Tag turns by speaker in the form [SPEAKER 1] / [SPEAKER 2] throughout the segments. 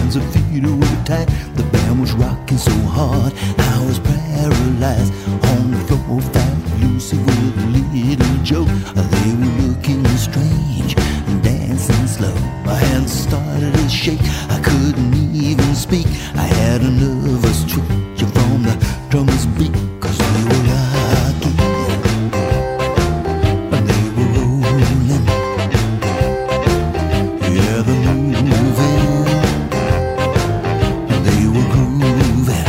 [SPEAKER 1] hands and feet were tied. The band was rocking so hard, I was paralyzed. On the floor, Fat Lucy with Little Joe. They were looking strange and dancing slow. My hands started to shake, I couldn't even speak. I had a nervous twitch from the drummer's beat, 'cause they were rocking and they were rolling. Yeah, they're moving and they were grooving.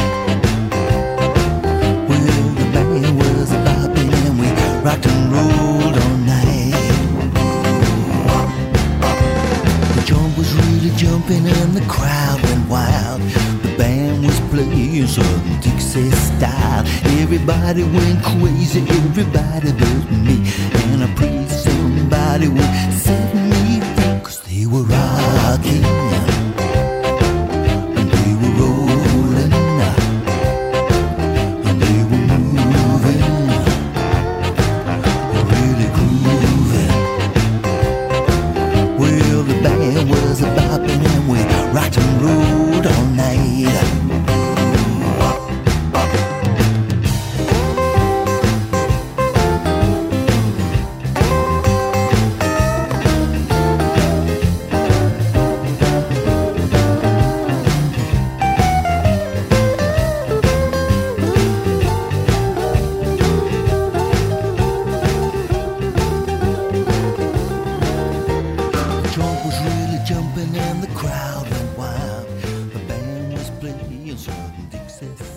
[SPEAKER 1] Well, the band was bopping and we rocked and rolled all night. The joint was really jumping and the crowd went wild. The band was playing Southern Dixie style. Everybody went crazy, everybody but me. And I prayed somebody would set me free, 'cause they were rocking and they were rolling and they were moving, really grooving. Well, the band was a bopping and we rocked and rolled all night. The trunk was really jumping and the crowd went wild. The band was playing Southern Dixie.